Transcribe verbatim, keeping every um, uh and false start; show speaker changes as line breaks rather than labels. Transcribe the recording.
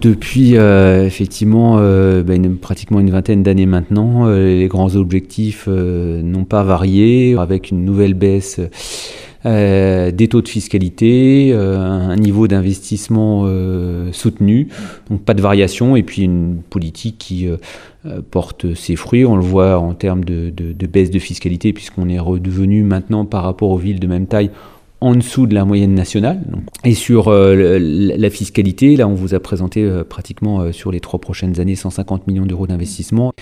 Depuis euh, effectivement euh, bah, une, pratiquement une vingtaine d'années maintenant, euh, les grands objectifs euh, n'ont pas varié, avec une nouvelle baisse euh, des taux de fiscalité, euh, un niveau d'investissement euh, soutenu, donc pas de variation, et puis une politique qui euh, porte ses fruits. On le voit en termes de, de, de baisse de fiscalité, puisqu'on est redevenu maintenant par rapport aux villes de même taille en dessous de la moyenne nationale. Et sur euh, la fiscalité, là on vous a présenté euh, pratiquement euh, sur les trois prochaines années cent cinquante millions d'euros d'investissement.